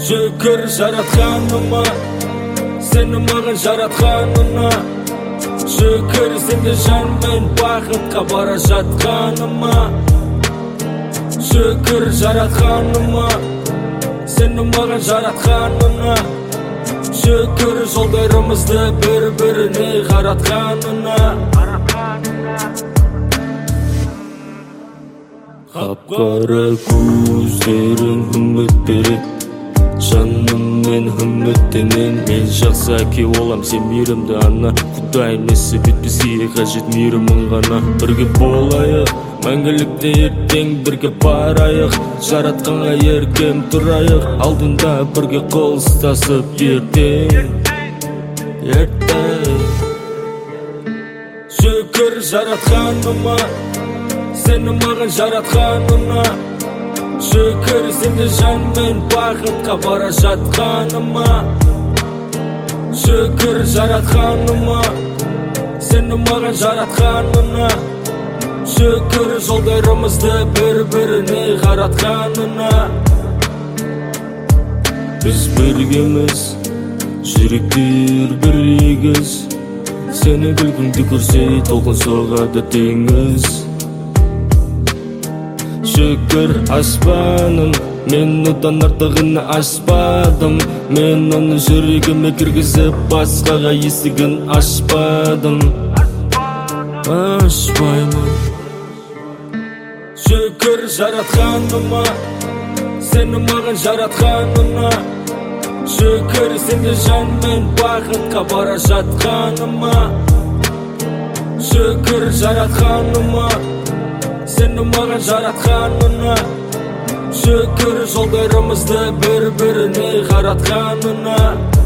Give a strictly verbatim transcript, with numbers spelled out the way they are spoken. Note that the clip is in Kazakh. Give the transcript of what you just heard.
Şükür жаратқаныма, сені маған жаратқанына. Şükür сенде жан мен бақытқа бара жатқаныма. Şükür жаратқаныма, сені маған жаратқанына. Şükür жолдарымызды бір-біріне қаратқанына. Қап-қара көздерің үміт береді, жаным мен үміттенен. Мен жақсы әке болам, сен мейірімді ана. Құдай несі бет, бізге қажет мейірімің ғана. Бірге болайық, мәңгілікте ертең бірге барайық. Жаратқанға еркем тұрайық, алдында бірге қол ұстасып ертең. Ертең Шүкір жаратқаныма, сені маған жаратқанына. Шүкір сенде жан мен бақытқа бара жатқаныма. Шүкір жаратқаныма, сені маған жаратқанына. Шүкір жолдарымызды бір-біріне қаратқанына. Біз біргеміз, жүректер бір егіз. Сені күлкіңді көрсе толқын соғады теңіз. Шүкір аспаным, мен одан артығын ашпадым. Мен оны жүрегіме кіргізіп басқаға есігін ашпадым. Ашпаймын. Шүкір жаратқаныма, сені маған жаратқанына. Шүкір сенде жан мен бақытқа бара жатқаныма. Шүкір жаратқаныма, сені маған жаратқанына. Шүкір жолдарымызды бір-біріне қаратқанына.